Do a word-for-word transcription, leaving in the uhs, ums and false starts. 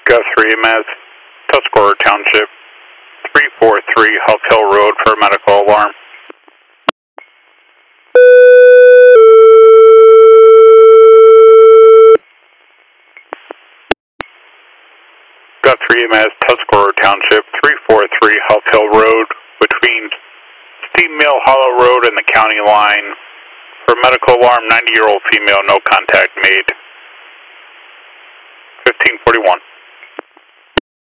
Guthrie, Mass, Tuscarora Township, three four three Huck Hill Road for a medical alarm. Guthrie, Mass, Tuscarora Township, three four three Huck Hill Road between Steam Mill Hollow Road and the county line. For medical alarm, ninety-year-old female, no contact made. fifteen forty-one.